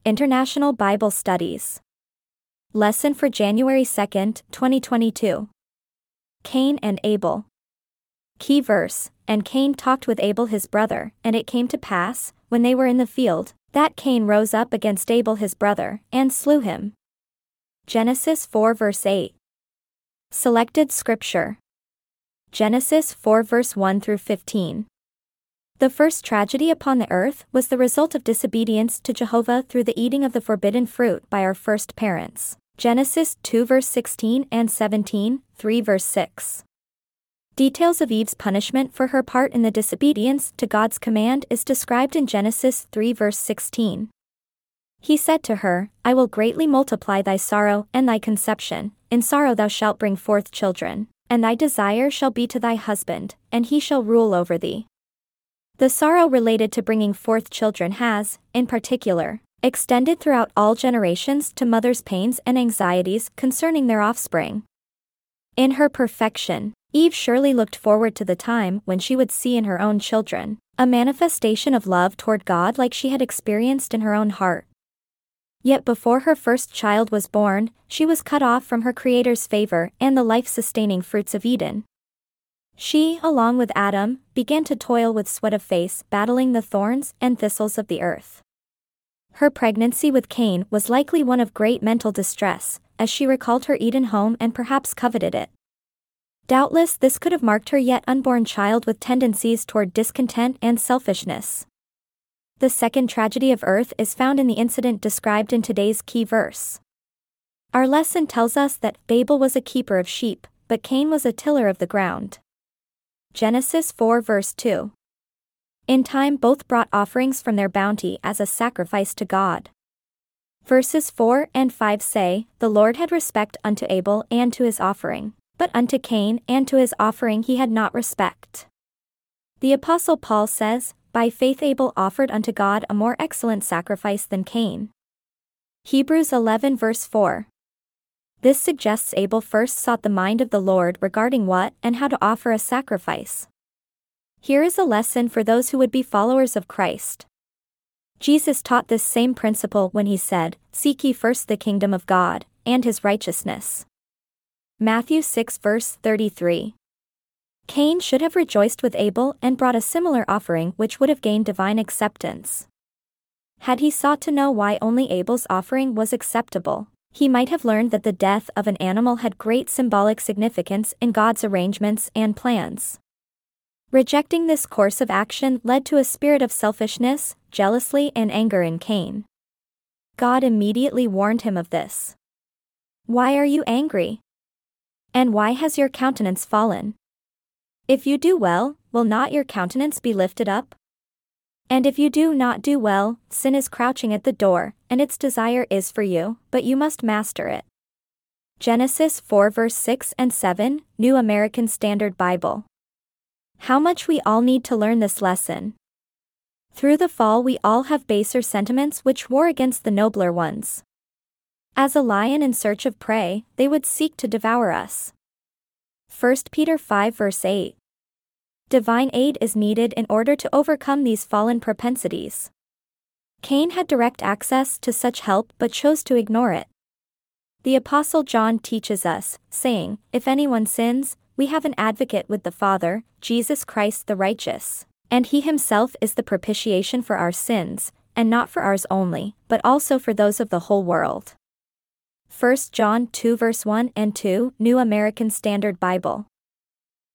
International Bible Studies. Lesson for January 2nd, 2022. Cain and Abel. Key verse, "And Cain talked with Abel his brother, and it came to pass, when they were in the field, that Cain rose up against Abel his brother, and slew him." Genesis 4 verse 8. Selected Scripture. Genesis 4 verse 1 through 15. The first tragedy upon the earth was the result of disobedience to Jehovah through the eating of the forbidden fruit by our first parents. Genesis 2 verse 16 and 17, 3 verse 6. Details of Eve's punishment for her part in the disobedience to God's command is described in Genesis 3 verse 16. He said to her, "I will greatly multiply thy sorrow and thy conception, in sorrow thou shalt bring forth children, and thy desire shall be to thy husband, and he shall rule over thee." The sorrow related to bringing forth children has, in particular, extended throughout all generations to mothers' pains and anxieties concerning their offspring. In her perfection, Eve surely looked forward to the time when she would see in her own children a manifestation of love toward God like she had experienced in her own heart. Yet before her first child was born, she was cut off from her Creator's favor and the life-sustaining fruits of Eden. She, along with Adam, began to toil with sweat of face, battling the thorns and thistles of the earth. Her pregnancy with Cain was likely one of great mental distress, as she recalled her Eden home and perhaps coveted it. Doubtless this could have marked her yet unborn child with tendencies toward discontent and selfishness. The second tragedy of earth is found in the incident described in today's key verse. Our lesson tells us that Abel was a keeper of sheep, but Cain was a tiller of the ground. Genesis 4 verse 2. In time both brought offerings from their bounty as a sacrifice to God. Verses 4 and 5 say, "The Lord had respect unto Abel and to his offering, but unto Cain and to his offering he had not respect." The Apostle Paul says, "By faith Abel offered unto God a more excellent sacrifice than Cain." Hebrews 11 verse 4. This suggests Abel first sought the mind of the Lord regarding what and how to offer a sacrifice. Here is a lesson for those who would be followers of Christ. Jesus taught this same principle when he said, "Seek ye first the kingdom of God, and his righteousness." Matthew 6 verse 33. Cain should have rejoiced with Abel and brought a similar offering which would have gained divine acceptance. Had he sought to know why only Abel's offering was acceptable, he might have learned that the death of an animal had great symbolic significance in God's arrangements and plans. Rejecting this course of action led to a spirit of selfishness, jealousy, and anger in Cain. God immediately warned him of this. "Why are you angry? And why has your countenance fallen? If you do well, will not your countenance be lifted up? And if you do not do well, sin is crouching at the door, and its desire is for you, but you must master it." Genesis 4 verse 6 and 7, New American Standard Bible. How much we all need to learn this lesson. Through the fall we all have baser sentiments which war against the nobler ones. As a lion in search of prey, they would seek to devour us. 1 Peter 5 verse 8. Divine aid is needed in order to overcome these fallen propensities. Cain had direct access to such help but chose to ignore it. The Apostle John teaches us, saying, "If anyone sins, we have an advocate with the Father, Jesus Christ the righteous, and he himself is the propitiation for our sins, and not for ours only, but also for those of the whole world." 1 John 2 verse 1 and 2, New American Standard Bible.